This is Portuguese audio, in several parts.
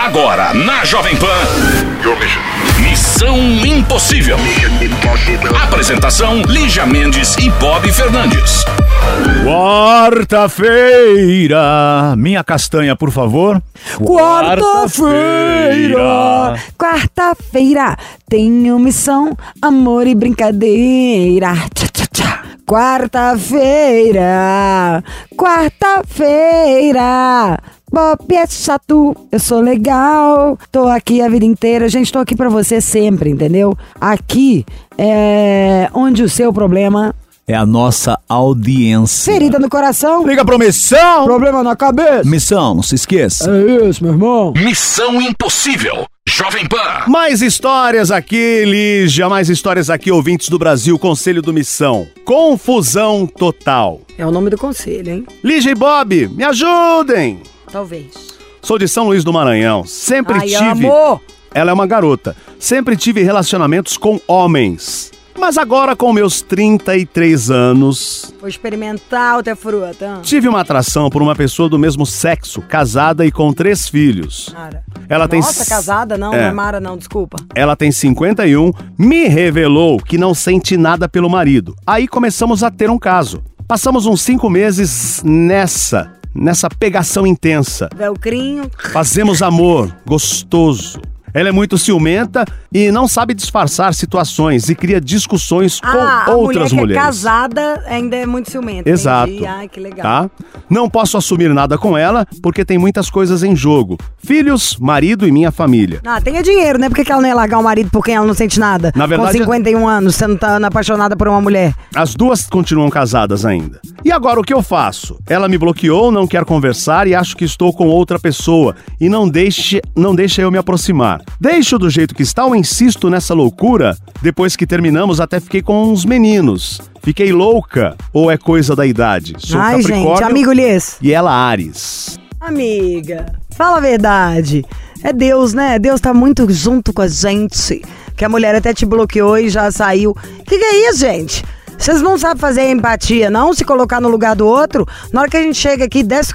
Agora, na Jovem Pan, Missão Impossível. Apresentação, Lígia Mendes e Bob Fernandes. Quarta-feira. Minha castanha, por favor. Quarta-feira. Tenho missão, amor e brincadeira. Tchá, tchá, tchá. Quarta-feira. Bob é chato, eu sou legal, tô aqui a vida inteira, gente, tô aqui pra você sempre, entendeu? Aqui é onde o seu problema é a nossa audiência. Ferida no coração. Liga pro Missão. Problema na cabeça. Missão, não se esqueça. É isso, meu irmão. Missão Impossível. Jovem Pan. Mais histórias aqui, Lígia. Mais histórias aqui, ouvintes do Brasil. Conselho do Missão. Confusão total. É o nome do conselho, hein? Lígia e Bob, me ajudem. Talvez. Sou de São Luís do Maranhão. Sempre tive... amor. Ela é uma garota. Sempre tive relacionamentos com homens. Mas agora, com meus 33 anos... Vou experimentar outra fruta. Tive uma atração por uma pessoa do mesmo sexo, casada e com 3 filhos. Mara. Ela Nossa, casada? Não, não é Mara não, desculpa. Ela tem 51, me revelou que não sente nada pelo marido. Aí começamos a ter um caso. Passamos uns 5 meses nessa pegação intensa. Velcrinho. Fazemos amor, gostoso. Ela é muito ciumenta e não sabe disfarçar situações e cria discussões com outras mulher que mulheres. É casada ainda é muito ciumenta. Exato. Entendi. Ai, que legal. Tá? Não posso assumir nada com ela porque tem muitas coisas em jogo. Filhos, marido e minha família. Tenha dinheiro, né? Por que ela não ia largar o marido por quem ela não sente nada? Na verdade, com 51 anos, você não tá apaixonada por uma mulher. As duas continuam casadas ainda. E agora o que eu faço? Ela me bloqueou, não quer conversar e acho que estou com outra pessoa. E não deixa eu me aproximar. Deixo do jeito que está ou insisto nessa loucura? Depois que terminamos, até fiquei com uns meninos. Fiquei louca ou é coisa da idade? Sou Capricórnio, gente, amigo Lies. E ela Áries. Amiga, fala a verdade. É Deus, né? Deus tá muito junto com a gente. Que a mulher até te bloqueou e já saiu. Que é isso, gente? Vocês não sabem fazer empatia, não? Se colocar no lugar do outro. Na hora que a gente chega aqui, desce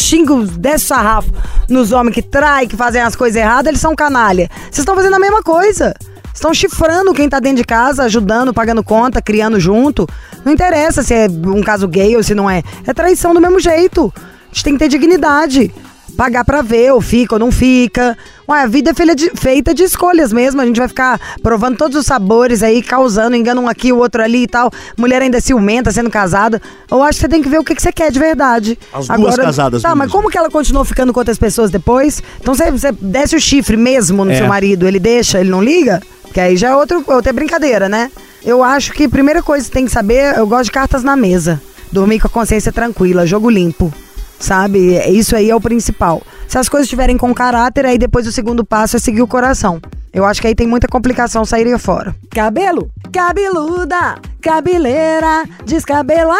sarrafo nos homens que traem, que fazem as coisas erradas, eles são canalha. Vocês estão fazendo a mesma coisa. Estão chifrando quem tá dentro de casa, ajudando, pagando conta, criando junto. Não interessa se é um caso gay ou se não é. É traição do mesmo jeito. A gente tem que ter dignidade. Pagar pra ver, ou fica ou não fica. Ué, a vida é feita de escolhas mesmo. A gente vai ficar provando todos os sabores aí, causando, engano um aqui, o outro ali e tal. Mulher ainda ciumenta, sendo casada. Eu acho que você tem que ver o que você quer de verdade. As duas casadas. Tá, mas como que ela continuou ficando com outras pessoas depois? Então você desce o chifre mesmo no seu marido, ele deixa, ele não liga? Porque aí já é outra brincadeira, né? Eu acho que a primeira coisa que você tem que saber, eu gosto de cartas na mesa. Dormir com a consciência tranquila, jogo limpo. Sabe? Isso aí é o principal. Se as coisas estiverem com caráter, aí depois o segundo passo é seguir o coração. Eu acho que aí tem muita complicação sair fora. Cabelo, cabeluda, cabeleira, descabelada,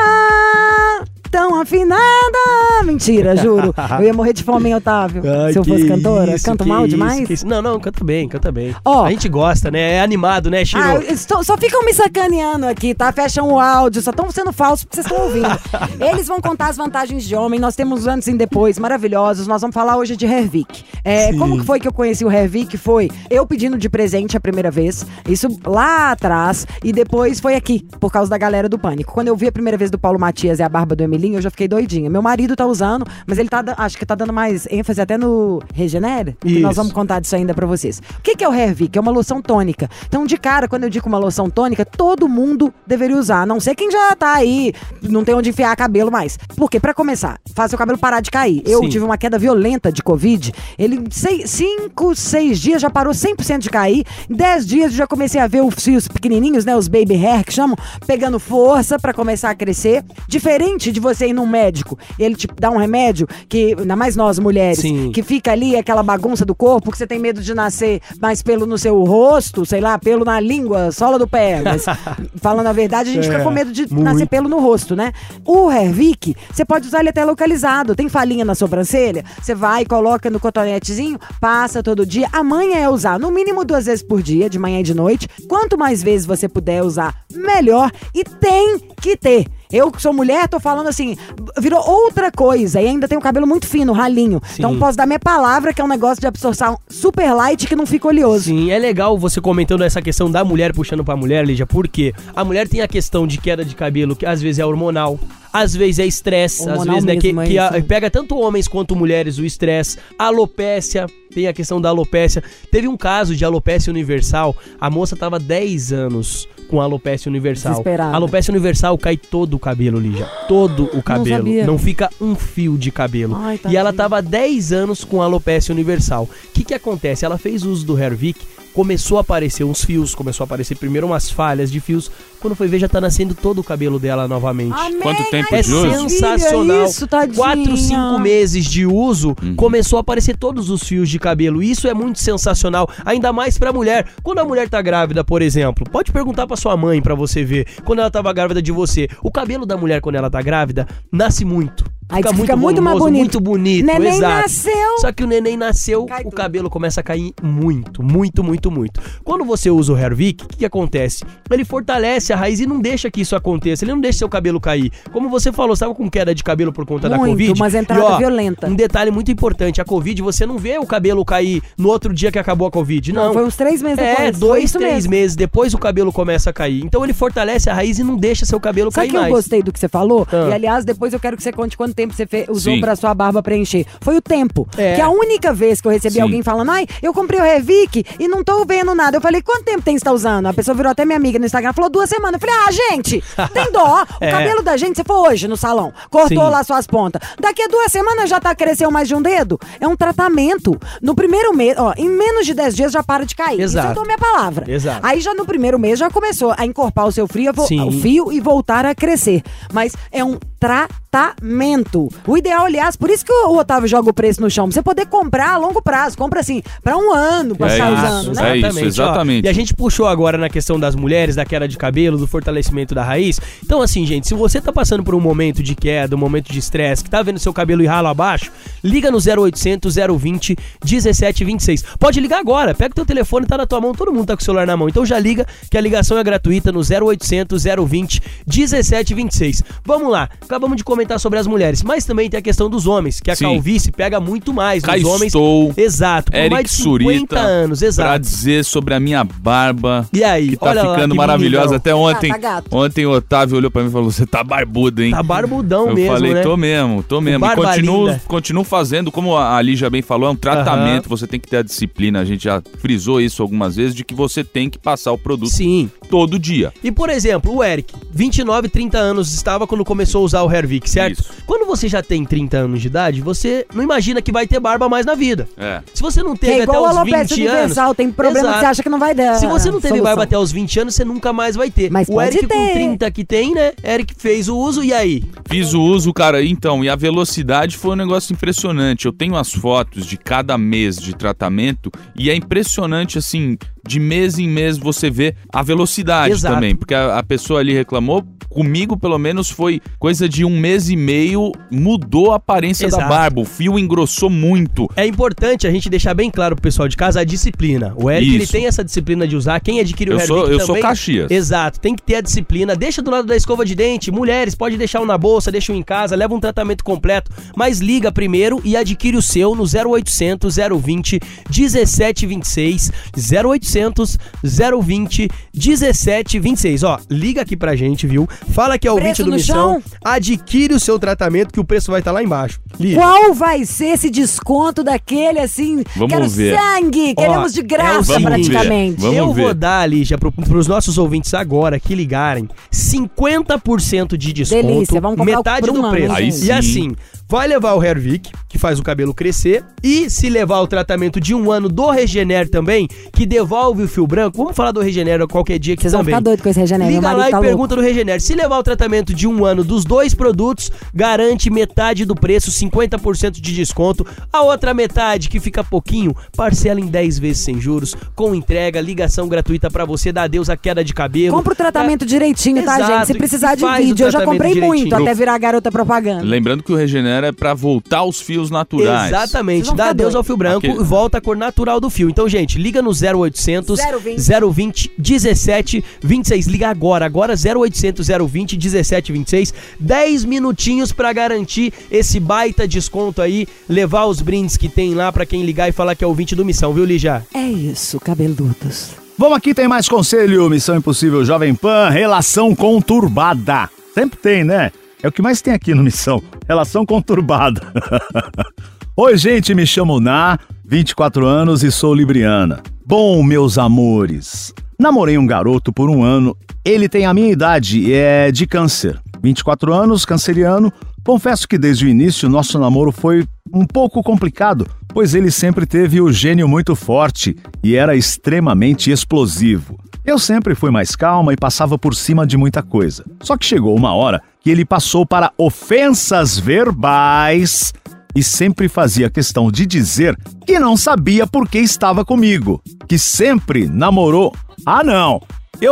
tão afinada. Mentira, juro. Eu ia morrer de fome, hein, Otávio? Ai, se eu fosse cantora. Isso, Canto mal demais? Não, canta bem. Ó, a gente gosta, né? É animado, né, Chiro? Só ficam me sacaneando aqui, tá? Fecham o áudio, só estão sendo falsos porque vocês estão ouvindo. Eles vão contar as vantagens de homem, nós temos antes e depois maravilhosos. Nós vamos falar hoje de Hervik. Como que foi que eu conheci o Hervik? Foi eu pedindo de presente a primeira vez, isso lá atrás, e depois foi aqui, por causa da galera do Pânico. Quando eu vi a primeira vez do Paulo Matias e a barba do Emilinho, eu já fiquei doidinha. Meu marido tá usando, mas ele acho que tá dando mais ênfase até no Regenere, que nós vamos contar disso ainda pra vocês. O que é o Hervik? É uma loção tônica. Então, de cara, quando eu digo uma loção tônica, todo mundo deveria usar, a não ser quem já tá aí, não tem onde enfiar cabelo mais. Porque, pra começar, faz seu cabelo parar de cair. Eu tive uma queda violenta de Covid, ele 5, 6 dias já parou 100% de cair, em 10 dias eu já comecei a ver os fios pequenininhos, né, os baby hair que chamam, pegando força pra começar a crescer. Diferente de você ir num médico, ele te dá um remédio que, ainda mais nós mulheres, que fica ali aquela bagunça do corpo, que você tem medo de nascer mais pelo no seu rosto, sei lá, pelo na língua, sola do pé. Mas, falando a verdade, a gente fica com medo de nascer pelo no rosto, né? O Hervik, você pode usar ele até localizado. Tem falinha na sobrancelha, você vai, coloca no cotonetezinho, passa todo dia. A manha é usar no mínimo 2 vezes por dia, de manhã e de noite. Quanto mais vezes você puder usar, melhor. E tem que ter. Eu que sou mulher, tô falando assim, virou outra coisa. E ainda tem o cabelo muito fino, ralinho. Sim. Então posso dar minha palavra que é um negócio de absorção super light que não fica oleoso. Sim, é legal você comentando essa questão da mulher puxando pra mulher, Lígia, porque a mulher tem a questão de queda de cabelo que às vezes é hormonal, às vezes é estresse, às vezes, né, que pega tanto homens quanto mulheres o estresse, alopécia, tem a questão da alopécia. Teve um caso de alopécia universal, a moça tava 10 anos com alopécia universal. Desesperada. Alopécia universal cai todo o cabelo, Lígia, todo o cabelo, não fica um fio de cabelo. Ai, e ela tava 10 anos com alopécia universal. O que acontece? Ela fez uso do Hervik, começou a aparecer uns fios, começou a aparecer primeiro umas falhas de fios, quando foi ver já tá nascendo todo o cabelo dela novamente. Amém. Quanto tempo É de uso? sensacional. Isso, tadinha. 4, 5 meses de uso, começou a aparecer todos os fios de cabelo. Isso é muito sensacional, ainda mais pra mulher. Quando a mulher tá grávida, por exemplo, pode perguntar pra sua mãe pra você ver, quando ela tava grávida de você, o cabelo da mulher quando ela tá grávida, nasce muito. Aí fica muito mais bonito. Muito bonito, Neném exato. nasceu. Só que o neném nasceu, Cai o tudo. cabelo começa a cair muito. Quando você usa o Hervik, o que acontece? Ele fortalece a raiz e não deixa que isso aconteça. Ele não deixa seu cabelo cair. Como você falou, você estava com queda de cabelo por conta da Covid. Mas entrada violenta. Um detalhe muito importante, a Covid, você não vê o cabelo cair no outro dia que acabou a Covid, não. Foi uns 3 meses depois. É, 2, 3 meses depois o cabelo começa a cair. Então ele fortalece a raiz e não deixa seu cabelo Sabe cair que mais. eu gostei do que você falou? Ah. E aliás, depois eu quero que você conte quanto tempo você usou Sim. pra sua barba preencher. Foi o tempo. É. Que a única vez que eu recebi Sim. alguém falando, ai, eu comprei o Hervik e não tô vendo nada. Eu falei, quanto tempo tem que você tá usando? A pessoa virou até minha amiga no Instagram, falou 2 semanas. Eu falei, gente, tem dó. O cabelo da gente, você foi hoje no salão, cortou Sim. lá suas pontas. Daqui a 2 semanas já cresceu mais de um dedo. É um tratamento. No primeiro mês, em menos de 10 dias já para de cair. Exato. Isso eu dou minha palavra. Exato. Aí já no primeiro mês já começou a encorpar o seu Sim. o fio e voltar a crescer. Mas é um tratamento. O ideal, aliás, por isso que o Otávio joga o preço no chão, pra você poder comprar a longo prazo. Compra assim, pra 1 ano, pra estar usando, né? É isso, exatamente. Ó, e a gente puxou agora na questão das mulheres, da queda de cabelo, do fortalecimento da raiz. Então assim, gente, se você tá passando por um momento de queda, um momento de estresse, que tá vendo seu cabelo ir ralo abaixo, liga no 0800 020 1726. Pode ligar agora, pega o teu telefone, tá na tua mão, todo mundo tá com o celular na mão. Então já liga, que a ligação é gratuita no 0800 020 1726. Vamos lá, acabamos de comentar sobre as mulheres, mas também tem a questão dos homens, que a Sim. calvície pega muito mais nos Cá homens. estou, Exato, por mais Eric de 50 Surita, anos, exato. pra dizer sobre a minha barba. E aí, Que tá lá, ficando que maravilhosa. meninão. Até ontem, Tá gato. ontem o Otávio olhou pra mim e falou, você tá barbudo, hein? Tá barbudão Eu mesmo, falei, né? tô mesmo. E barba linda. continuo fazendo, como a Lígia bem falou, é um tratamento, você tem que ter a disciplina, a gente já frisou isso algumas vezes, de que você tem que passar o produto Sim. todo dia. E, por exemplo, o Eric, 29, 30 anos estava quando começou a usar o Hervik, certo? Isso. Quando você já tem 30 anos de idade, você não imagina que vai ter barba mais na vida. É. Se você não Que teve é até igual a os alopecia 20 anos... universal, tem problema Exato. que você acha que não vai dar. Se você não teve solução. barba até os 20 anos, você nunca mais vai ter. Mas o pode Eric ter. com 30 que tem, né? Eric fez o uso, e aí? Fiz o uso, cara, então, e a velocidade foi um negócio impressionante. Eu tenho as fotos de cada mês de tratamento e é impressionante, assim, de mês em mês você vê a velocidade. Exato. Também, porque a pessoa ali reclamou, comigo pelo menos foi coisa de 1 mês e meio, mudou a aparência Exato. da barba, o fio engrossou muito. É importante a gente deixar bem claro pro pessoal de casa a disciplina. O Eric, ele Isso. tem essa disciplina de usar. Quem adquire o Eu Hervik sou- eu também... sou Caxias. Exato, tem que ter a disciplina. Deixa do lado da escova de dente. Mulheres, pode deixar um na bolsa, deixa um em casa, leva um tratamento completo. Mas liga primeiro e adquire o seu no 0800 020 1726. 0800 020 1726. Ó, liga aqui pra gente, viu? Fala que é o ouvinte Preço do no Missão. chão? Adquire o seu tratamento que o preço vai estar lá embaixo. Liga. Qual vai ser esse desconto daquele, assim, Vamos quero ver. sangue, queremos de graça, Vamos ver. praticamente. Vamos Eu ver. vou dar, Lígia, pros nossos ouvintes agora que ligarem, 50% de desconto, Delícia, vamos comprar metade por um do ano, preço. Aí gente. sim. E assim, vai levar o Hervik, que faz o cabelo crescer, e se levar o tratamento de 1 ano do Regener também, que devolve o fio branco. Vamos falar do Regener qualquer dia aqui Vocês vão também. ficar doidos com esse Regener, meu Liga marido lá e tá louco. pergunta do Regener. Se levar o tratamento de 1 ano dos 2 produtos, garante metade do preço, 50% de desconto. A outra metade, que fica pouquinho, parcela em 10 vezes sem juros, com entrega, ligação gratuita pra você, dar adeus à queda de cabelo. Compra o tratamento direitinho, tá, Exato, gente? Se precisar e de faz o vídeo, eu já tratamento comprei muito, direitinho. até virar garota propaganda. Lembrando que o Regenera é pra voltar aos fios naturais. Vocês Exatamente, vão dá ficar adeus doidos. ao fio branco Aquele- e volta a cor natural do fio. Então, gente, liga no 0800 0800 020 1726. Liga agora 0800 020 1726. 10 minutinhos pra garantir esse baita desconto aí, levar os brindes que tem lá pra quem ligar e falar que é ouvinte do Missão, viu, Lígia? É isso, cabeludos. Vamos aqui, tem mais conselho. Missão Impossível Jovem Pan, relação conturbada. Sempre tem, né? É o que mais tem aqui no Missão, relação conturbada. Oi, gente, me chamo Ná, 24 anos e sou libriana. Bom, meus amores, namorei um garoto por 1 ano, ele tem a minha idade e é de câncer. 24 anos, canceriano. Confesso que desde o início nosso namoro foi um pouco complicado, pois ele sempre teve o gênio muito forte e era extremamente explosivo. Eu sempre fui mais calma e passava por cima de muita coisa. Só que chegou uma hora que ele passou para ofensas verbais e sempre fazia questão de dizer que não sabia por que estava comigo, que sempre namorou. Ah, não!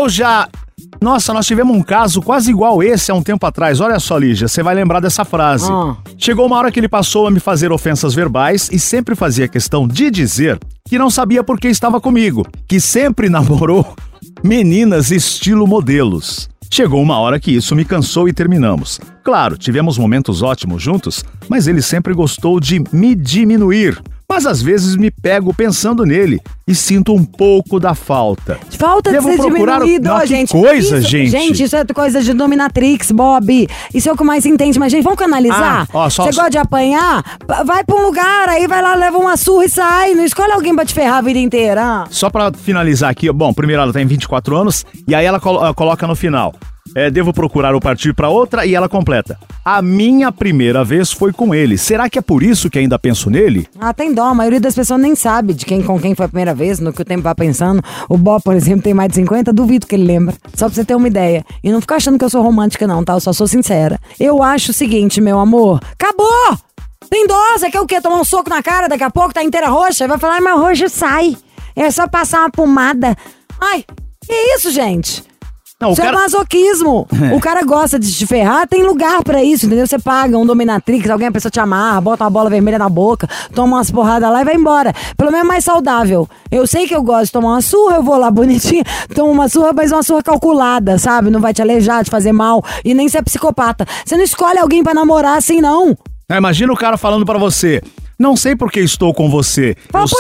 Nossa, nós tivemos um caso quase igual esse há um tempo atrás. Olha só, Lígia, você vai lembrar dessa frase. Chegou uma hora que ele passou a me fazer ofensas verbais e sempre fazia questão de dizer que não sabia por que estava comigo, que sempre namorou meninas estilo modelos. Chegou uma hora que isso me cansou e terminamos. Claro, tivemos momentos ótimos juntos, mas ele sempre gostou de me diminuir. Mas às vezes me pego pensando nele e sinto um pouco da falta. Falta de ser diminuído, gente. Coisa, isso, gente. Gente, isso é coisa de dominatrix, Bob. Isso é o que mais entende. Mas, gente, vamos canalizar? Você gosta de apanhar? Vai pra um lugar, aí vai lá, leva uma surra e sai. Não escolhe alguém pra te ferrar a vida inteira. Só pra finalizar aqui, bom, primeiro ela tem 24 anos e aí ela coloca no final. Devo procurar ou partir pra outra, e ela completa. A minha primeira vez foi com ele. Será que é por isso que ainda penso nele? Tem dó. A maioria das pessoas nem sabe com quem foi a primeira vez, no que o tempo vai pensando. O Bob, por exemplo, tem mais de 50, duvido que ele lembra. Só pra você ter uma ideia. E não fica achando que eu sou romântica não, tá? Eu só sou sincera. Eu acho o seguinte, meu amor. Acabou! Tem dó, você quer o quê? Tomar um soco na cara, daqui a pouco tá inteira roxa? Vai falar, mas roxo sai. É só passar uma pomada. Ai, que isso, gente? Não, isso é masoquismo. O cara gosta de te ferrar, tem lugar pra isso, entendeu? Você paga um dominatrix, alguém, a pessoa te amarra, bota uma bola vermelha na boca, toma umas porradas lá e vai embora. Pelo menos é mais saudável. Eu sei que eu gosto de tomar uma surra, eu vou lá bonitinha, tomo uma surra, mas uma surra calculada, sabe? Não vai te alejar, te fazer mal e nem ser psicopata. Você não escolhe alguém pra namorar assim, não. Imagina o cara falando pra você: não sei por que estou com você.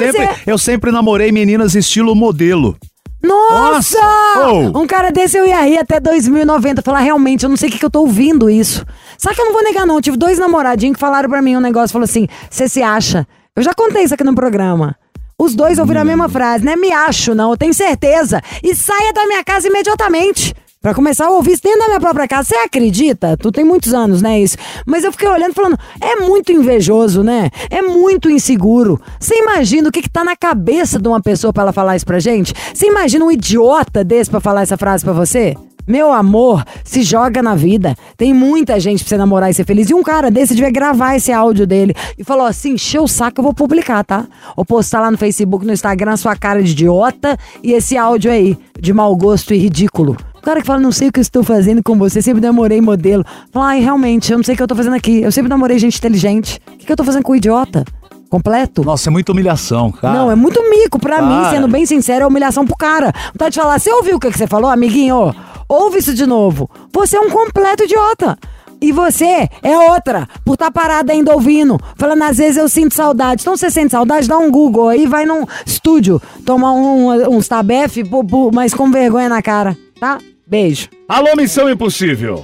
Eu sempre namorei meninas estilo modelo. Nossa! Um cara desse eu ia rir até 2090. Falar, realmente, eu não sei o que eu tô ouvindo isso. Sabe que eu não vou negar não, eu tive 2 namoradinhos que falaram pra mim um negócio, falou assim, você se acha? Eu já contei isso aqui no programa. Os 2 ouviram a mesma frase, não é me acho não, eu tenho certeza. E saia da minha casa imediatamente. Pra começar a ouvir isso dentro da minha própria casa. Você acredita? Tu tem muitos anos, né, isso? Mas eu fiquei olhando e falando, é muito invejoso, né? É muito inseguro. Você imagina o que tá na cabeça de uma pessoa pra ela falar isso pra gente? Você imagina um idiota desse pra falar essa frase pra você? Meu amor, se joga na vida. Tem muita gente pra você namorar e ser feliz. E um cara desse devia gravar esse áudio dele. E falou assim, encheu o saco, eu vou publicar, tá? Ou postar lá no Facebook, no Instagram, sua cara de idiota e esse áudio aí, de mau gosto e ridículo. O cara que fala, não sei o que eu estou fazendo com você, sempre namorei modelo. Fala, ai, realmente, eu não sei o que eu tô fazendo aqui. Eu sempre namorei gente inteligente. O que eu tô fazendo com o idiota? Completo? Nossa, é muita humilhação, cara. Não, é muito mico. Pra mim, sendo bem sincero, é humilhação pro cara. Vontade de falar, você ouviu o que você falou, amiguinho? Ouve isso de novo. Você é um completo idiota. E você é outra, por estar parada ainda ouvindo, falando, às vezes eu sinto saudade. Então você sente saudade, dá um Google aí, vai num estúdio, tomar uns tabef, mas com vergonha na cara, tá? Beijo. Alô, Missão Impossível.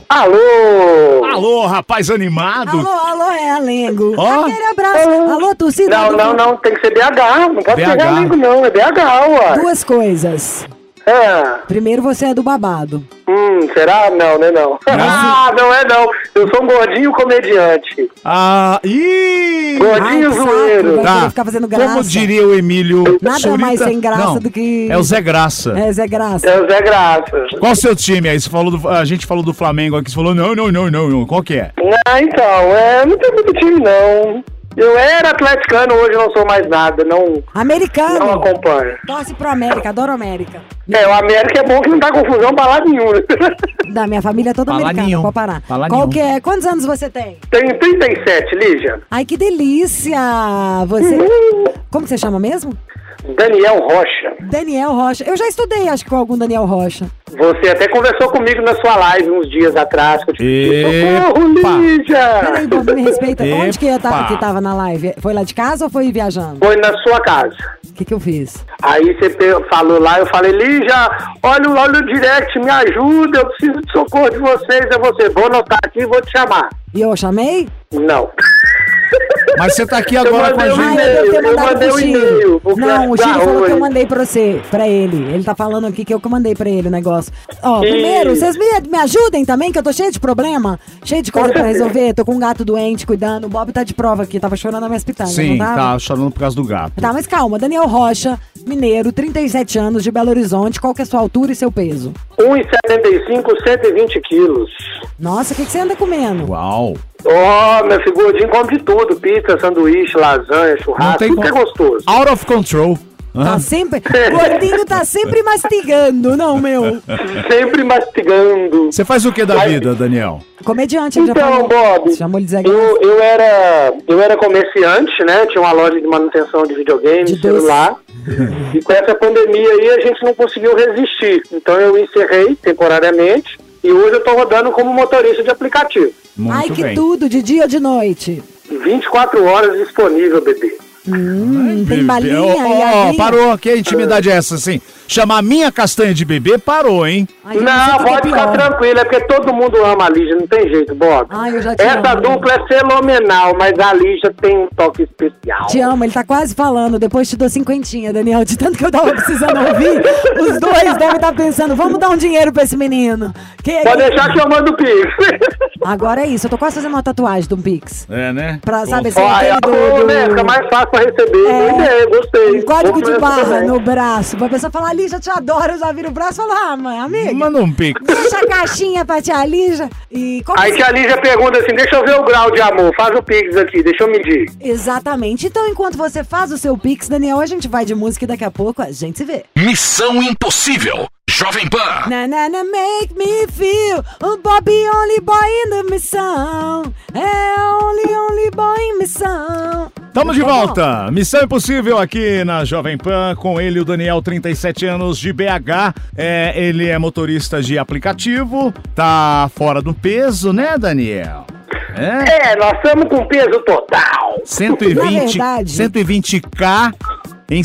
Alô, rapaz animado. Alô, Realengo. Aquele abraço. Alô, torcida. Não, tem que ser BH, não pode ser Realengo não, é BH, uai. 2 coisas. Primeiro, você é do babado. Será? Não, não é não. Não é não. Eu sou um gordinho comediante. Gordinho zoeiro. Vai ficar fazendo graça. Como diria o Emílio Nada Surita, mais sem graça do que... É o Zé Graça. É Zé Graça. É o Zé Graça. Qual o seu time aí? A gente falou do Flamengo aqui, você falou não. Qual que é? Então, não tem muito time não. Eu era atleticano, hoje não sou mais nada, não... Americano. Não acompanho. Torce pro América, adoro América. O América é bom que não dá confusão pra lado nenhum. Da minha família é toda americana, pode parar. Qual que é? Quantos anos você tem? Tenho 37, Lígia. Ai, que delícia! Você... Como você chama mesmo? Daniel Rocha. Daniel Rocha. Eu já estudei, acho que com algum Daniel Rocha. Você até conversou comigo na sua live uns dias atrás. Que eu te pedi, socorro, Lígia! Peraí, Bob, me respeita. Onde que Epa. que tava na live? Foi lá de casa ou foi viajando? Foi na sua casa. O que eu fiz? Aí você falou lá, eu falei, Lígia, olha o direct, me ajuda, eu preciso de socorro de vocês. É você, vou anotar aqui e vou te chamar. E eu chamei? Não. Mas você tá aqui agora com a mandei um gente. Ah, eu devo ter Eu mandado mandei pro um Chiro. e-mail pro Não, o Flash Chiro da falou que eu Oi. mandei pra ele. Ele tá falando aqui que eu mandei pra ele o negócio. Ó, Ih. primeiro, vocês me ajudem também, que eu tô cheio de problema, cheio de coisa pra resolver. Tô com um gato doente, cuidando. O Bob tá de prova aqui, tava chorando na minha pitanga, Sim, não tava? tá chorando por causa do gato. Tá, mas calma. Daniel Rocha, mineiro, 37 anos, de Belo Horizonte. Qual que é a sua altura e seu peso? 1,75, 120 quilos. Nossa, o que você anda comendo? Uau. Meu filho gordinho come de tudo. Pizza, sanduíche, lasanha, churrasco, tudo que é gostoso. Out of control. Tá sempre... Gordinho tá sempre mastigando, não, meu? Sempre mastigando. Você faz o que da vida, Daniel? Comediante, ele já Então, falou. Bob, Você chamou ele de Zé Graça? eu era comerciante, né? Tinha uma loja de manutenção de videogame, De celular. E com essa pandemia aí a gente não conseguiu resistir. Então eu encerrei temporariamente e hoje eu tô rodando como motorista de aplicativo. Muito Ai, que bem. tudo, de dia ou de noite? 24 horas disponível, bebê. Tem balinha e aguinha? Parou, que intimidade é essa, assim? Chamar minha castanha de bebê, parou, hein? Ai, eu não sei o Não, que que é pode ficar pior. tranquilo, é porque todo mundo ama a Lígia, não tem jeito, Bob. Ai, eu já te Essa amo. dupla é fenomenal, mas a Lígia tem um toque especial. Te amo, ele tá quase falando. Depois te dou 50, Daniel. De tanto que eu tava precisando ouvir, os dois devem estar pensando, vamos dar um dinheiro pra esse menino. Pode deixar que eu mando o Pix. Agora é isso, eu tô quase fazendo uma tatuagem do Pix. É, né? Pra, sabe, assim, Olha, aquele né, fica mais fácil pra receber. Boa ideia, gostei. um código Vou de começar barra também. no braço. Pra pessoa falar, Lígia, eu te adoro. Eu já viro o braço e falo, mãe, amiga, Manda um pix. deixa a caixinha pra tia Lígia. E como Aí que a Lígia pergunta assim, deixa eu ver o grau de amor, faz o Pix aqui, deixa eu medir. Exatamente. Então, enquanto você faz o seu Pix, Daniel, a gente vai de música e daqui a pouco a gente se vê. Missão Impossível. Jovem Pan. Na na na make me feel o Bobby only boy in the missão. É only boy in missão. Tamo de volta. Missão Impossível aqui na Jovem Pan com ele, o Daniel, 37 anos, de BH. Ele é motorista de aplicativo, tá fora do peso, né, Daniel? Nós estamos com peso total. 120, Na verdade- 120k em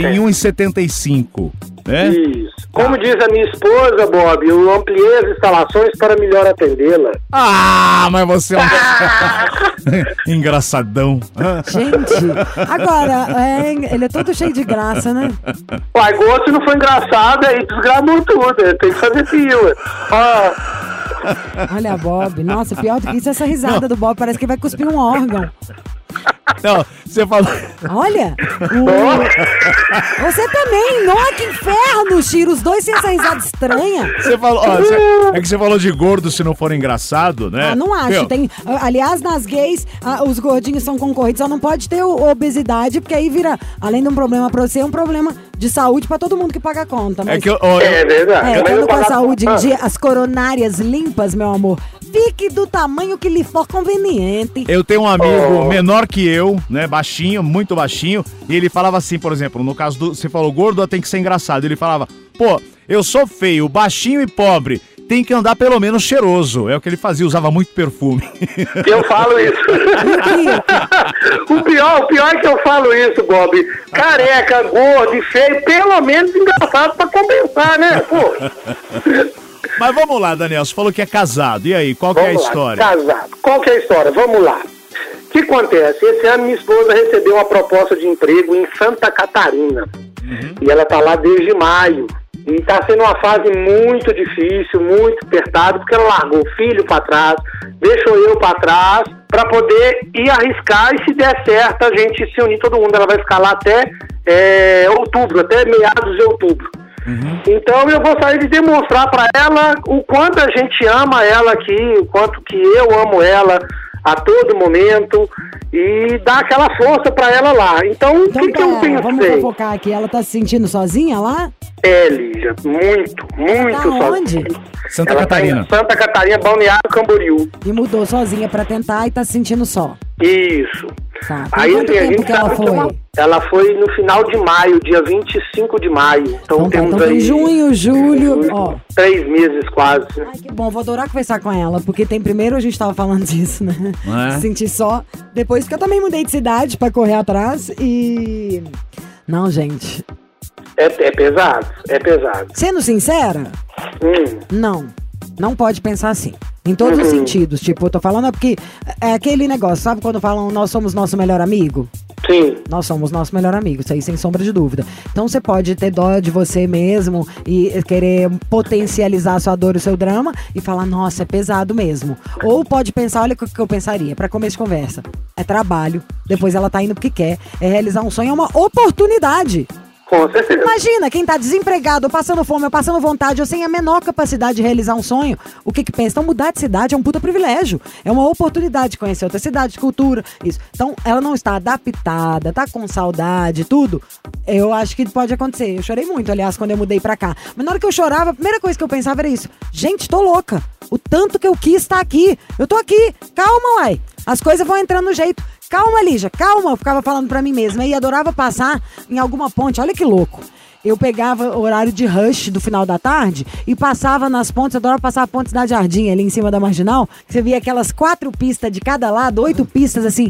1,75. Né? Isso. Como diz a minha esposa, Bob, eu ampliei as instalações para melhor atendê-la. Ah, mas você é um engraçadão. Gente, agora, ele é todo cheio de graça, né? Uai, gosto não foi engraçado, aí desgramou tudo, tem que fazer fio. Olha, Bob. Nossa, pior do que isso é essa risada do Bob. Parece que vai cuspir um órgão. Não, você falou. Olha, você também. Nossa, que inferno, Chiro. Os dois têm essa risada estranha. Você falou, é que você falou de gordo se não for engraçado, né? Ah, não acho. Meu, Aliás, nas gays, os gordinhos são concorridos. Só não pode ter obesidade, porque aí vira, além de um problema pra você, é um problema de saúde pra todo mundo que paga a conta. Mas, É que É verdade. é, Mas quando eu com a falar- saúde em dia, as coronárias limpas, meu amor, fique do tamanho que lhe for conveniente. eu tenho um amigo menor que eu, né? Baixinho, muito baixinho. E ele falava assim, por exemplo, no caso do. Você falou, gordo tem que ser engraçado. Ele falava, pô, eu sou feio, baixinho e pobre. Tem que andar pelo menos cheiroso. É o que ele fazia, usava muito perfume. Eu falo isso. O pior é que eu falo isso, Bob. Careca, gordo e feio, pelo menos engraçado pra compensar, né? Pô. Mas vamos lá, Daniel. Você falou que é casado. E aí, qual que é a Vamos lá, história? casado. Qual que é a história? Vamos lá. O que acontece? Esse ano minha esposa recebeu uma proposta de emprego em Santa Catarina. E ela tá lá desde maio. E tá sendo uma fase muito difícil, muito apertada, porque ela largou o filho para trás, deixou eu para trás, para poder ir arriscar e se der certo a gente se unir todo mundo. Ela vai ficar lá até outubro, até meados de outubro. Então eu gostaria de demonstrar para ela o quanto a gente ama ela aqui, o quanto que eu amo ela a todo momento e dar aquela força para ela lá. Então, o que eu Vamos pensei? fofocar aqui. Ela tá se sentindo sozinha lá? Lígia, muito Tá sozinha. onde? Santa Ela Catarina. Tá em Santa Catarina, Balneário Camboriú. E mudou sozinha pra tentar e tá se sentindo só. Isso. Tá. Aí Quanto assim, a tempo gente que ela sabe que foi? ela foi no final de maio, dia 25 de maio. Então temos foi aí junho, julho, ó. 3 meses quase. Ai, que bom, vou adorar conversar com ela, porque primeiro a gente tava falando disso, né? É? Senti só. Depois que eu também mudei de cidade pra correr atrás e... Não, gente. É pesado, é pesado. Sendo sincera, não pode pensar assim. Em todos os sentidos. Tipo, eu tô falando porque é aquele negócio, sabe quando falam nós somos nosso melhor amigo? Sim. Nós somos nosso melhor amigo, isso aí sem sombra de dúvida. Então você pode ter dó de você mesmo e querer potencializar a sua dor e o seu drama e falar, nossa, é pesado mesmo. Ou pode pensar, olha o que eu pensaria, pra começo de conversa. É trabalho, depois ela tá indo porque quer, é realizar um sonho, é uma oportunidade. Com certeza. Imagina, quem tá desempregado, ou passando fome, ou passando vontade, ou sem a menor capacidade de realizar um sonho, o que pensa? Então mudar de cidade é um puta privilégio. É uma oportunidade de conhecer outra cidade, cultura, isso. Então ela não está adaptada, tá com saudade, tudo. Eu acho que pode acontecer. Eu chorei muito, aliás, quando eu mudei pra cá. Mas na hora que eu chorava, a primeira coisa que eu pensava era isso. Gente, tô louca. O tanto que eu quis estar aqui. Eu tô aqui. Calma, uai. As coisas vão entrando no jeito. Calma, Lígia, calma, eu ficava falando pra mim mesma e adorava passar em alguma ponte, olha que louco. Eu pegava o horário de rush do final da tarde e passava nas pontes, eu adorava passar a ponte da Jardim, ali em cima da Marginal, que você via aquelas 4 pistas de cada lado, 8 pistas assim,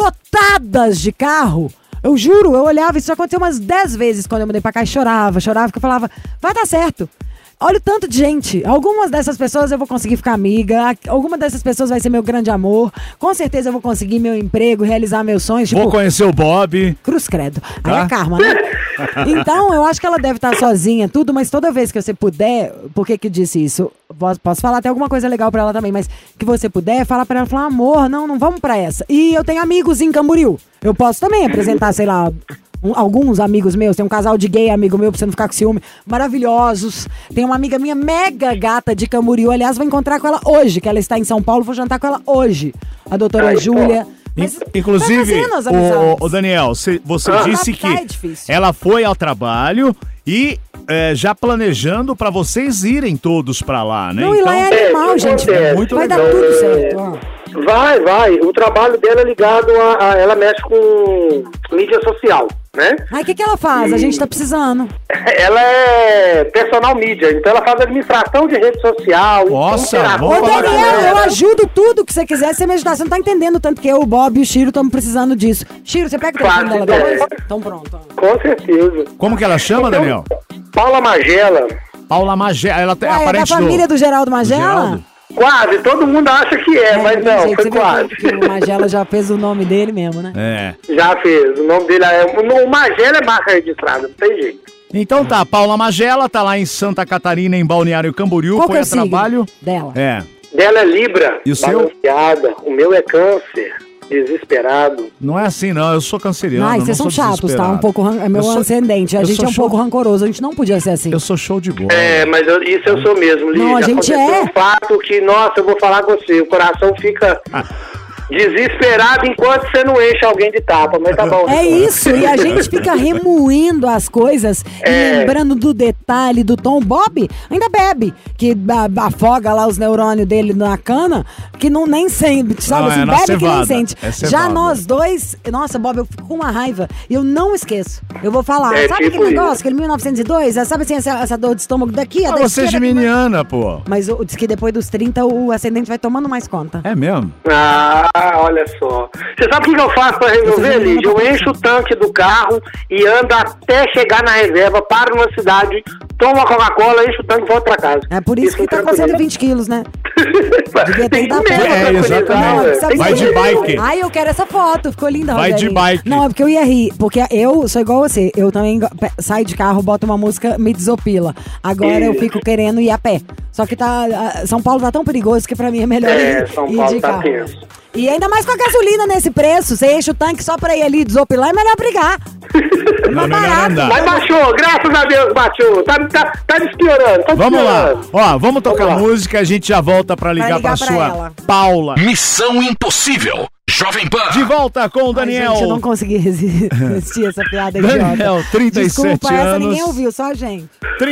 lotadas de carro. Eu juro, eu olhava, isso aconteceu umas 10 vezes quando eu mudei pra cá e chorava, porque eu falava, vai dar certo. Olha o tanto de gente. Algumas dessas pessoas eu vou conseguir ficar amiga. Alguma dessas pessoas vai ser meu grande amor. Com certeza eu vou conseguir meu emprego, realizar meus sonhos. Tipo, Vou conhecer o Bob. Cruz credo. Aí é karma, né? Então, eu acho que ela deve estar sozinha, tudo, mas toda vez que você puder... Por que eu disse isso? Posso falar até alguma coisa legal pra ela também, mas que você puder, fala pra ela, falar, amor, não vamos pra essa. E eu tenho amigos em Camboriú. Eu posso também apresentar, sei lá... alguns amigos meus, tem um casal de gay amigo meu, pra você não ficar com ciúme, maravilhosos. Tem uma amiga minha mega gata de Camboriú, aliás, vou encontrar com ela hoje, que ela está em São Paulo, vou jantar com ela hoje. A doutora Júlia. Mas Inclusive, tá fazendo as o Daniel, você disse que é difícil. ela foi ao trabalho e já planejando pra vocês irem todos pra lá, né? Não, e lá é animal, gente. muito vai legal. dar tudo certo, ó. Vai. O trabalho dela é ligado ela mexe com mídia social, né? Aí o que ela faz? A gente tá precisando. Ela é personal media, então ela faz administração de rede social. Nossa, interação vamos Ô, com a falar Daniel, galera. eu ajudo tudo que você quiser, você me ajudar. Você não tá entendendo tanto que eu, o Bob e o Chiro estamos precisando disso. Chiro, você pega o telefone dela Claro que depois? Então pronto. ó. Com certeza. Como que ela chama, Daniel? Paula Magela. Paula Magela. Ela tem Ué, é da aparente família do Geraldo Magela? Geraldo? Quase, todo mundo acha que mas não, gente, foi você viu quase. que o Magela já fez o nome dele mesmo, né? É. Já fez, o nome dele o Magela é marca registrada, não tem jeito. Então tá, Paula Magela tá lá em Santa Catarina, em Balneário Camboriú, Qual que foi é a o signo trabalho. dela? É. Dela é Libra, E o seu? balanceada. O meu é Câncer, desesperado. Não é assim, não. Eu sou canceriano. Ai, não vocês são sou chatos, tá? desesperado. Um pouco é meu Eu sou- ascendente. A eu gente sou é um show- pouco rancoroso, a gente não podia ser assim. Eu sou show de bola. Mas isso eu sou mesmo, Lígia. Não, a gente Aconteceu é. um fato que, nossa, eu vou falar com você, o coração fica desesperado enquanto você não enche alguém de tapa, mas tá bom. É isso, e a gente fica remoendo as coisas e lembrando do detalhe do tom. Bob ainda bebe, que afoga lá os neurônios dele na cana, que não nem sente, sabe Não, assim, é na bebe que nem cevada, sente. é Já cevada. nós dois, nossa, Bob, eu fico com uma raiva, e eu não esqueço. Eu vou falar, É sabe tipo aquele negócio, isso. aquele 1902, sabe assim, essa dor de estômago daqui, a Ah, da você é esquerda, geminiana, pô. Mas diz que depois dos 30 o ascendente vai tomando mais conta. É mesmo? Olha só. Você sabe o que eu faço pra resolver, Lígia? Eu encho o tanque do carro e ando até chegar na reserva, paro numa cidade, tomo uma Coca-Cola, encho o tanque e volto pra casa. É por isso que tá com 120 quilos, né? Devia ter Tem ido a que pé. mesmo É, tranquilizar, exatamente. ué. Sabe Tem Vai que- de bike. Ai, eu quero essa foto, ficou linda, Vai de Rogerinho. bike. Não, é porque eu ia rir, porque eu sou igual você, eu também saio de carro, boto uma música, me desopila. Agora eu fico querendo ir a pé. Só que São Paulo tá tão perigoso que pra mim é melhor São ir Paulo de tá carro. tenso. E ainda mais com a gasolina nesse preço, você enche o tanque só pra ir ali desopilar, é melhor brigar. Não, Mais melhor barato. andar. Mas baixou, graças a Deus baixou. Tá despiorando, tá Vamos lá. despiorando. Ó, vamos tocar Vamos lá. música, a gente já volta pra ligar pra ligar pra sua ela. Paula. Missão Impossível. Jovem Pan. De volta com o Daniel. Ai, gente, eu não consegui resistir essa piada Daniel, idiota. 37 Desculpa, essa anos. ninguém ouviu, só a gente.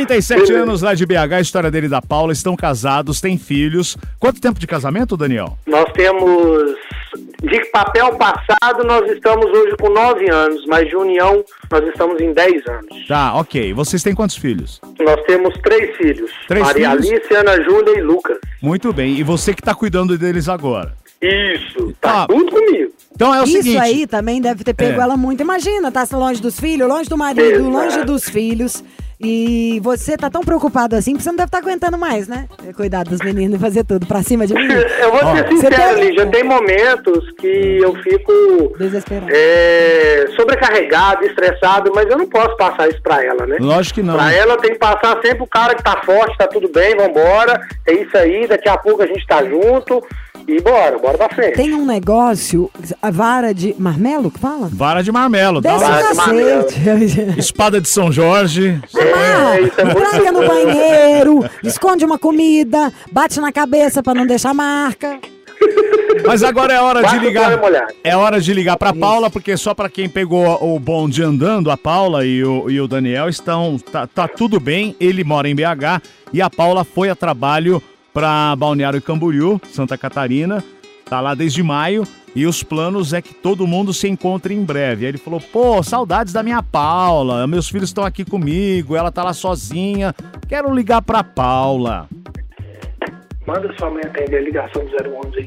37 anos lá de BH, a história dele e da Paula, estão casados, têm filhos. Quanto tempo de casamento, Daniel? Nós temos De papel passado, nós estamos hoje com 9 anos, mas de união, nós estamos em 10 anos. Tá, ok. Vocês têm quantos filhos? Nós temos 3 filhos. 3 Maria filhos? Alice, Ana Júlia e Lucas. Muito bem. E você que tá cuidando deles agora? Isso, Tá. tá tudo comigo. Então é o Isso seguinte... aí também deve ter pego É. ela muito. Imagina, tá longe dos filhos, longe do marido, Exato. longe dos filhos. E você tá tão preocupado assim que você não deve estar aguentando mais, né? Cuidar dos meninos e fazer tudo pra cima de mim. Eu vou ser Você sincero, tem- Lígia, tem momentos que eu fico Desesperado. sobrecarregado, estressado, mas eu não posso passar isso pra ela, né? Lógico que não. Pra ela tem que passar sempre o cara que tá forte, tá tudo bem, vambora, é isso aí, daqui a pouco a gente tá junto e bora pra frente. Tem um negócio, a vara de marmelo que fala? Vara de marmelo. Dá Desce uma... o cacete. Espada de São Jorge. Amarra, isso é muito tranca no bom. banheiro, esconde uma comida, bate na cabeça pra não deixar marca. Mas agora é hora de Bate o ligar. cara molhado. É hora de ligar pra Paula, porque só pra quem pegou o bonde andando, a Paula e o Daniel estão. Tá tudo bem. Ele mora em BH e a Paula foi a trabalho pra Balneário Camboriú, Santa Catarina. Tá lá desde maio. E os planos é que todo mundo se encontre em breve. Aí ele falou, pô, saudades da minha Paula. Meus filhos estão aqui comigo, ela tá lá sozinha. Quero ligar pra Paula. Manda sua mãe atender a ligação do 011 aí.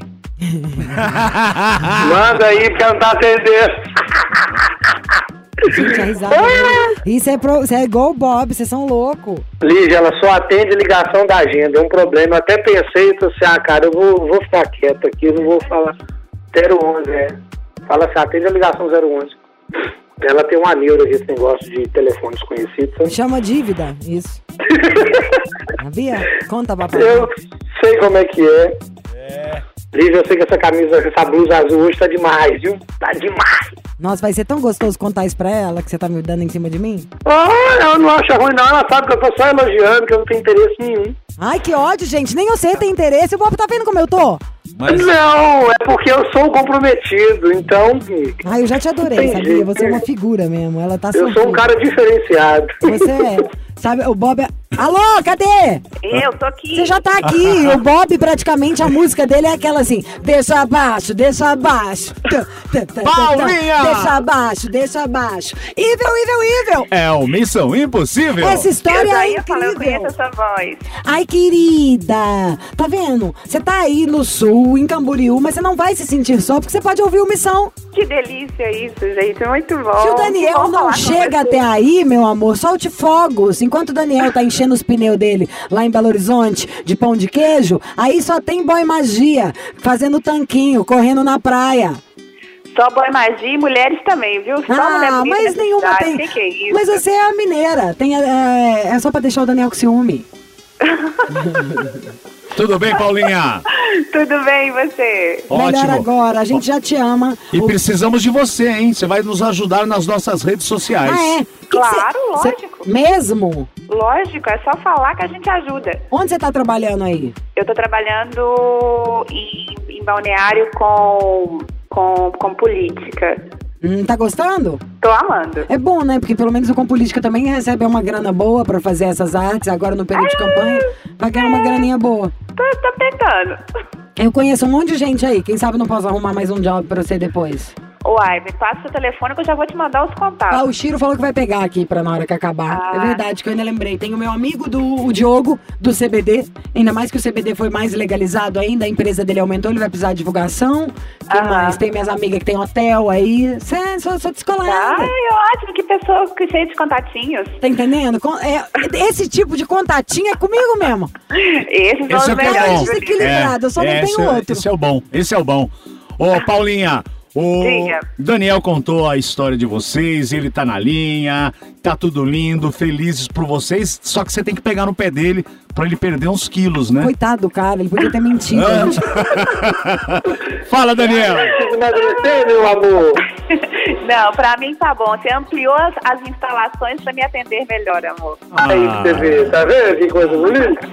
Manda aí, porque ela não tá atendendo. Gente, a risada dele. Isso é igual o Bob, vocês são loucos. Lígia, ela só atende ligação da agenda, é um problema. Eu até pensei, tô assim, cara, eu vou ficar quieto aqui, não vou falar 011, Fala assim, atende a ligação 011. Ela tem uma neura desse negócio de telefones conhecidos, sabe? Chama dívida, isso. Sabia? Conta, papai. Eu sei como é que é. Lígia, eu sei que essa camisa, essa blusa azul hoje tá demais, viu? Tá demais. Nossa, vai ser tão gostoso contar isso pra ela, que você tá me dando em cima de mim. Ela não acha ruim não, ela sabe que eu tô só elogiando, que eu não tenho interesse nenhum. Ai, que ódio, gente. Nem você tem interesse. O Bob tá vendo como eu tô? Mas Não, é porque eu sou comprometido, então Ai, eu já te adorei, Tem sabia? jeito, Você é né? uma figura mesmo. Ela tá eu sou um sofrendo. cara diferenciado. Você é. Sabe, o Bob é... Alô, cadê? Eu tô aqui. Você já tá aqui. O Bob, praticamente, a música dele é aquela assim: deixa abaixo, deixa abaixo. Paulinha! Deixa abaixo, deixa abaixo. Evil. É o Missão Impossível. Essa história Eu já é ia falar, eu incrível. conheço essa voz. Ai, querida, tá vendo? Você tá aí no sul, em Camboriú, mas você não vai se sentir só, porque você pode ouvir o Missão. Que delícia isso, gente. Muito bom. Se o Que Daniel bom não falar com chega você. até aí, meu amor, solte fogos. Enquanto o Daniel tá enchendo os pneus dele lá em Belo Horizonte de pão de queijo, aí só tem boy magia, fazendo tanquinho, correndo na praia. Só boy magia e mulheres também, viu? Só mulher bonita mas nessa nenhuma cidade. tem. Que é isso? Mas você é a mineira. É só pra deixar o Daniel com ciúme. Tudo bem, Paulinha? Tudo bem, e você? Melhor Ótimo. agora, a gente já te ama. E precisamos de você, hein? Você vai nos ajudar nas nossas redes sociais. Ah, é? Claro, Cê- lógico. Mesmo? Lógico, é só falar que a gente ajuda. Onde você tá trabalhando aí? Eu tô trabalhando em Balneário com política. Tá gostando? Tô amando. É bom, né? Porque pelo menos o Com Política também recebe uma grana boa pra fazer essas artes. Agora no período de campanha, vai ganhar uma graninha boa. Tô tentando. Eu conheço um monte de gente aí. Quem sabe eu não posso arrumar mais um job pra você depois. Uai, me passa o seu telefone que eu já vou te mandar os contatos. Ah, o Chiro falou que vai pegar aqui pra na hora que acabar. Ah. É verdade, que eu ainda lembrei. Tem o meu amigo o Diogo, do CBD. Ainda mais que o CBD foi mais legalizado ainda. A empresa dele aumentou, ele vai precisar de divulgação. Que Aham. mais? Tem minhas amigas que tem hotel aí. Sou descolada. Ai, ótimo, que pessoa que cheia de contatinhos. Tá entendendo? Esse tipo de contatinho é comigo mesmo. Esses são Esse os é o que é melhores. bom. Desequilibrado, eu só não tenho esse, outro. Esse é o bom, esse é o bom. Ô, Paulinha, o Diga. Daniel contou a história de vocês, ele tá na linha, tá tudo lindo, felizes por vocês, só que você tem que pegar no pé dele pra ele perder uns quilos, né? Coitado do cara, ele podia ter mentido. Ah. gente. Fala, Daniel! Preciso emagrecer, meu amor. Não, pra mim tá bom. Você ampliou as instalações pra me atender melhor, amor. Aí você vê, tá vendo que coisa bonita?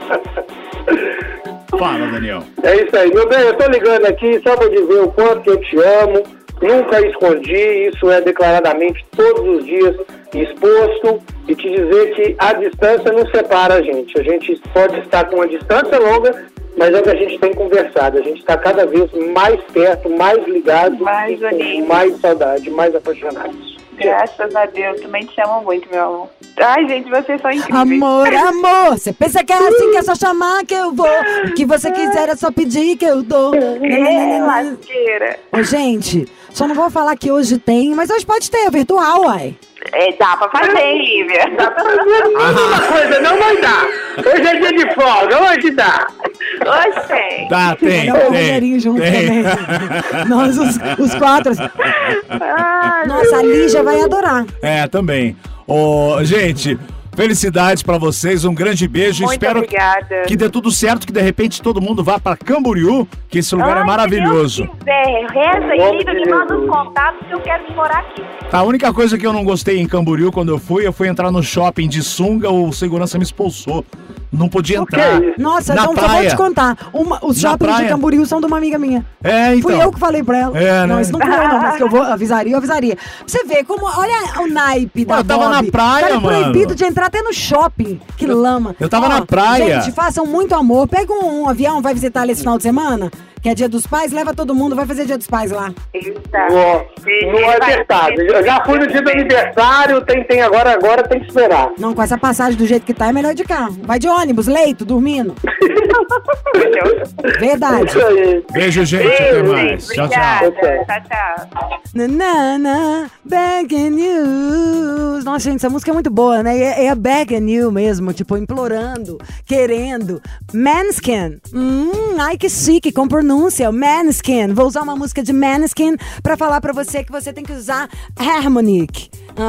Fala, Daniel. É isso aí, meu bem, eu tô ligando aqui só pra dizer o quanto que eu te amo, nunca escondi, isso é declaradamente todos os dias exposto, e te dizer que a distância não separa a gente pode estar com uma distância longa mas é o que a gente tem conversado. A gente está cada vez mais perto, mais ligado, Mais unido. mais saudade, mais apaixonados. Graças a Deus, também te amo muito, meu amor. Ai, gente, vocês são incríveis. Amor, amor, você pensa que é assim, que é só chamar que eu vou. O que você quiser é só pedir que eu dou. Lasqueira. Ô, gente, só não vou falar que hoje tem, mas hoje pode ter, virtual, uai. Dá pra fazer, hein, Lívia? Uma coisa não vai dar. Hoje é dia de folga, hoje dá. Hoje tem. Tá, tem. Olha o Rogerinho junto também. Nós, os quatro. Nossa, a Lígia vai adorar. É, também. Ô, gente, felicidades pra vocês, um grande beijo. Muito Espero obrigada. que dê tudo certo, que de repente todo mundo vá pra Camboriú, que esse lugar é maravilhoso. Se Deus quiser, reza e Lívia me manda os contatos que eu quero morar aqui. A única coisa que eu não gostei em Camboriú quando eu fui entrar no shopping de sunga, o segurança me expulsou. Não podia entrar. Nossa, na então só vou praia. te contar. Os Na shoppings de praia. Camboriú são de uma amiga minha. É, então. Fui eu que falei pra ela. É, né? Não, isso não fui eu não, mas que eu avisaria. Pra você ver como, olha o naipe da Eu tava Bob. na praia, Cara, mano. proibido de entrar até no shopping. Que lama. eu tava Ó, na praia. Gente, façam muito amor. Pega um avião, vai visitar ali esse final de semana, que é dia dos pais, leva todo mundo, vai fazer dia dos pais lá. Eita. Não é acertado. Eu já fui no dia do aniversário, tem agora tem que esperar. Não, com essa passagem do jeito que tá, é melhor de carro. Vai de ônibus, leito, dormindo. Verdade. Isso aí. Beijo, gente. Até mais. Tchau, tchau. Obrigada. Tchau. Nanana, back in news. Nossa, gente, essa música é muito boa, né? É a back in you mesmo, tipo, implorando, querendo. Manskin. Ai, que chique, com pronúncia. Manskin. Vou usar uma música de Manskin pra falar pra você que você tem que usar Harmonic.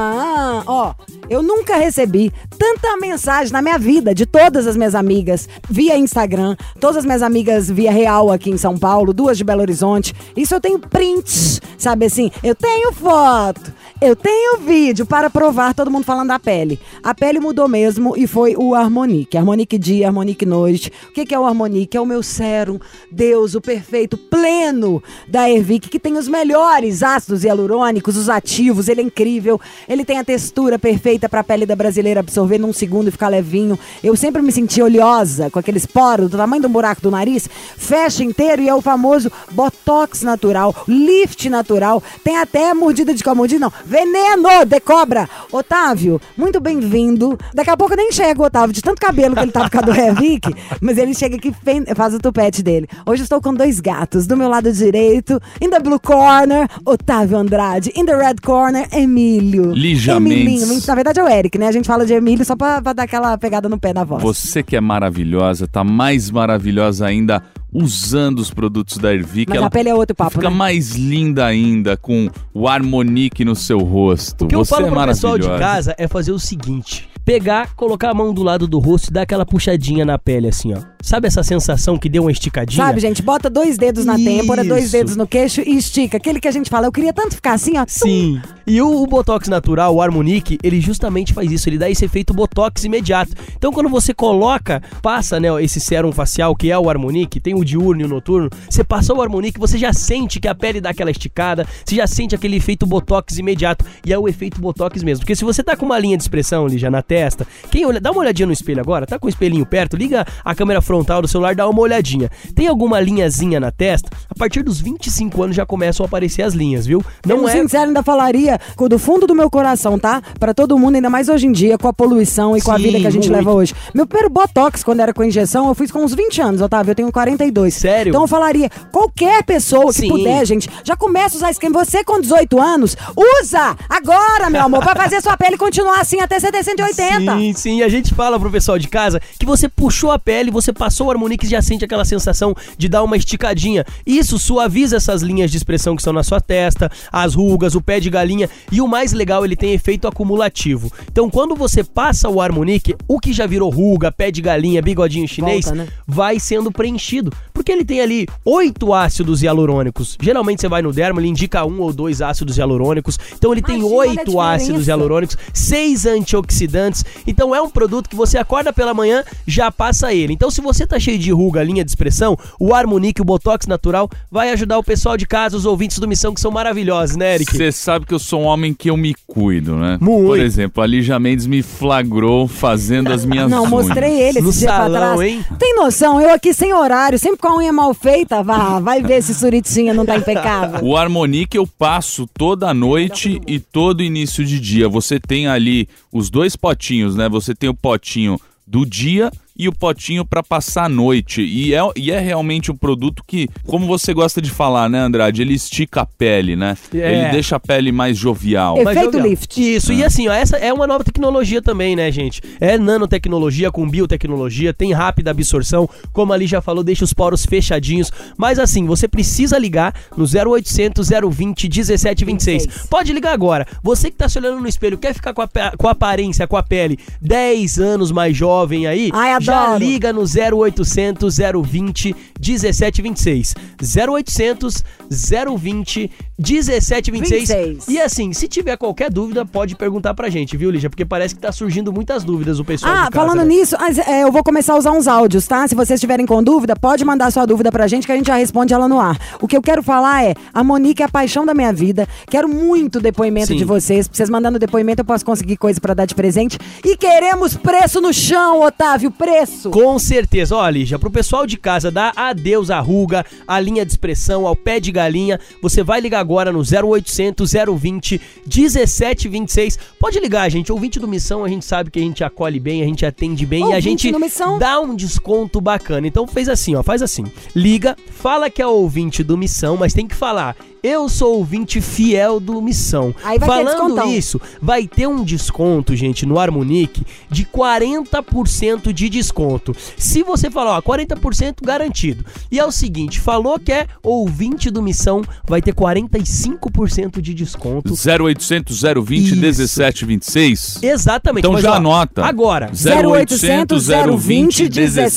Eu nunca recebi tanta mensagem na minha vida de todas as minhas amigas via Instagram, todas as minhas amigas via real aqui em São Paulo, 2 de Belo Horizonte. Isso eu tenho prints, sabe assim? Eu tenho foto, eu tenho vídeo para provar, todo mundo falando da pele. A pele mudou mesmo e foi o Harmonic. Harmonic dia, Harmonic noite. O que é o Harmonic? É o meu sérum, Deus, o perfeito, pleno da Ervic, que tem os melhores ácidos hialurônicos, os ativos, ele é incrível. Ele tem a textura perfeita para a pele da brasileira absorver num segundo e ficar levinho. Eu sempre me senti oleosa, com aqueles poros do tamanho do buraco do nariz. Fecha inteiro e é o famoso Botox natural, lift natural. Tem até mordida de mordida, não. Veneno de cobra. Otávio, muito bem-vindo. Daqui a pouco eu nem enxergo o Otávio, de tanto cabelo que ele tá por causa do Hervic, mas ele chega aqui e faz o tupete dele. Hoje eu estou com 2 gatos. Do meu lado direito, in the blue corner, Otávio Andrade. In the red corner, Emílio. Lígia Emilinho. Mendes. Na verdade é o Eric, né? A gente fala de Emílio só pra dar aquela pegada no pé na voz. Você que é maravilhosa, tá mais maravilhosa ainda usando os produtos da Ervic. Mas ela a pele é outro papo, fica né? mais linda ainda com o Harmonic no seu rosto. O que eu Você falo é pro pessoal de maravilhosa. casa é fazer o seguinte: pegar, colocar a mão do lado do rosto e dar aquela puxadinha na pele assim, ó. Sabe essa sensação que deu uma esticadinha? Sabe, gente? Bota 2 dedos na têmpora, 2 Isso. dedos no queixo e estica. Aquele que a gente fala, eu queria tanto ficar assim, ó. Sim. E o Botox natural, o Harmonic, ele justamente faz isso, ele dá esse efeito Botox imediato. Então quando você coloca, passa, né, esse sérum facial que é o Harmonic, tem o diurno e o noturno, você passa o Harmonic, você já sente que a pele dá aquela esticada, você já sente aquele efeito Botox imediato, e é o efeito Botox mesmo. Porque se você tá com uma linha de expressão ali já na testa, quem olha, dá uma olhadinha no espelho agora, tá com o espelhinho perto, liga a câmera frontal do celular, dá uma olhadinha. Tem alguma linhazinha na testa? A partir dos 25 anos já começam a aparecer as linhas, viu? Eu, sincero, ainda falaria do fundo do meu coração, tá? Pra todo mundo, ainda mais hoje em dia, com a poluição e com a Sim, vida que a gente muito. leva hoje. Meu primeiro Botox, quando era com injeção, eu fiz com uns 20 anos, Otávio. Eu tenho 42. Sério? Então eu falaria, qualquer pessoa que Sim. puder, gente, já começa a usar esquema. Você com 18 anos, usa agora, meu amor, pra fazer sua pele continuar assim até ser 180. Sim, sim. A gente fala pro pessoal de casa que você puxou a pele, você passou o Harmonic e já sente aquela sensação de dar uma esticadinha. Isso suaviza essas linhas de expressão que estão na sua testa, as rugas, o pé de galinha. E o mais legal, ele tem efeito acumulativo. Então, quando você passa o Harmonic, o que já virou ruga, pé de galinha, bigodinho chinês, Volta, né? vai sendo preenchido. Porque ele tem ali 8 ácidos hialurônicos. Geralmente você vai no dermo, ele indica 1 ou 2 ácidos hialurônicos. Então ele tem 8 ácidos hialurônicos, 6 antioxidantes. Então é um produto que você acorda pela manhã, já passa ele. Então se você tá cheio de ruga, linha de expressão, o Harmonique, o Botox natural, vai ajudar o pessoal de casa, os ouvintes do Missão, que são maravilhosos, né, Eric? Você sabe que eu sou um homem que eu me cuido, né? Muito. Por exemplo, a Lígia Mendes me flagrou fazendo as minhas Não, unhas. mostrei ele No esse dia pra salão, trás. hein? Tem noção? Eu aqui sem horário, sempre com a unha mal feita, vai ver se suritinha não tá impecável. O Harmonique eu passo toda noite e todo início de dia. Você tem ali os 2 potinhos, né? Você tem o potinho do dia e o potinho pra passar a noite. E é realmente um produto que, como você gosta de falar, né, Andrade? Ele estica a pele, né? Ele deixa a pele mais jovial. Efeito lift. Isso, e assim, ó, essa é uma nova tecnologia também, né, gente? É nanotecnologia com biotecnologia, tem rápida absorção, como ali já falou, deixa os poros fechadinhos. Mas assim, você precisa ligar no 0800 020 1726. Pode ligar agora. Você que tá se olhando no espelho, quer ficar com a aparência, com a pele 10 anos mais jovem aí, já liga no 0800 020 1726. 0800 020 1726. E assim, se tiver qualquer dúvida, pode perguntar pra gente, viu, Lígia? Porque parece que tá surgindo muitas dúvidas o pessoal de casa. Falando né? nisso, eu vou começar a usar uns áudios, tá? Se vocês estiverem com dúvida, pode mandar sua dúvida pra gente que a gente já responde ela no ar. O que eu quero falar é, a Monique é a paixão da minha vida. Quero muito depoimento de vocês. Vocês mandando depoimento, eu posso conseguir coisa pra dar de presente. E queremos preço no chão, Otávio, preço! Com certeza. Ó, Lígia, pro pessoal de casa, dá adeus à ruga, a linha de expressão, ao pé de galinha, você vai ligar agora no 0800 020 1726. Pode ligar, gente. Ouvinte do Missão, a gente sabe que a gente acolhe bem, a gente atende bem e a gente dá um desconto bacana. Então faz assim. Liga, fala que é ouvinte do Missão, mas tem que falar: eu sou ouvinte fiel do Missão. Aí vai Falando isso, vai ter um desconto, gente, no Harmonique de 40% de desconto. Se você falar, 40% garantido. E é o seguinte, falou que é ouvinte do Missão, vai ter 45% de desconto. 0800 020 1726. Exatamente. Então mas, já anota. Agora. 0800 020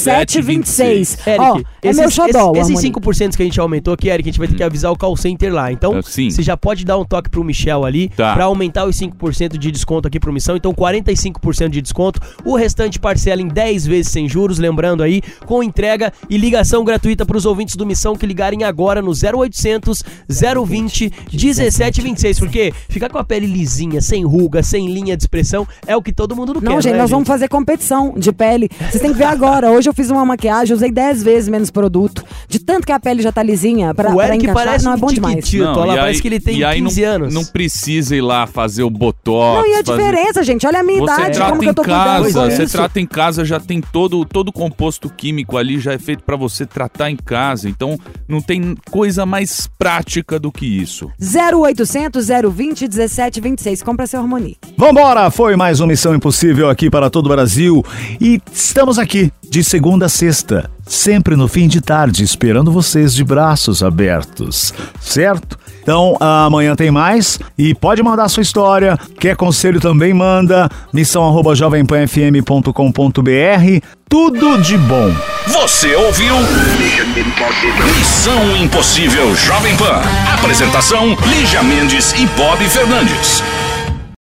1726. Eric, é meu xodó, esses 5% que a gente aumentou aqui, Eric, a gente vai ter que avisar o call center lá. Então, você já pode dar um toque pro Michel ali, pra aumentar os 5% de desconto aqui pro Missão. Então, 45% de desconto. O restante parcela em 10 vezes sem juros, lembrando aí, com entrega e ligação gratuita pros ouvintes do Missão que ligarem agora no 0800 020 1726. Porque ficar com a pele lisinha, sem ruga, sem linha de expressão, é o que todo mundo não quer, Não, gente, né, nós vamos fazer competição de pele. Vocês têm que ver agora. Hoje eu fiz uma maquiagem, usei 10 vezes menos produto. De tanto que a pele já tá lisinha, pra encaixar, parece não é bom demais. Parece que ele tem 15 anos. Não precisa ir lá fazer o botox. Não, e a diferença, gente? Olha a minha idade, como que eu tô cuidando com Você isso. trata em casa, já tem todo o composto químico ali, já é feito pra você tratar em casa. Então, não tem coisa mais prática do que isso. 0800 020 1726. Compra seu Harmonique. Vambora! Foi mais uma Missão Impossível aqui para todo o Brasil. E estamos aqui de segunda a sexta, sempre no fim de tarde, esperando vocês de braços abertos, certo? Então, amanhã tem mais e pode mandar sua história. Quer conselho também manda. missão@jovempanfm.com.br. Tudo de bom. Você ouviu Missão Impossível Jovem Pan. Apresentação: Lígia Mendes e Bob Fernandes.